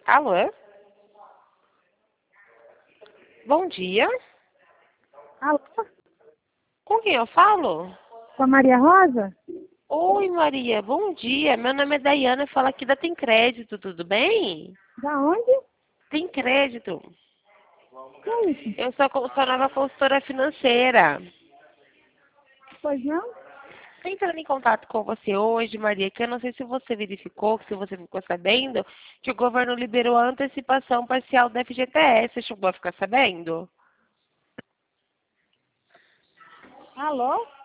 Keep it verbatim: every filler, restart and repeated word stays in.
Alô? Bom dia. Alô? Com quem eu falo? Com a Maria Rosa? Oi, Maria. Bom dia. Meu nome é Daiana. Eu falo aqui da Tem Crédito. Tudo bem? Da onde? Tem Crédito. Que é isso? Eu sou a co- sua nova consultora financeira. Pois não? Tô entrando em contato com você hoje, Maria, que eu não sei se você verificou, se você ficou sabendo, que o governo liberou a antecipação parcial do F G T S. Você chegou a ficar sabendo? Alô?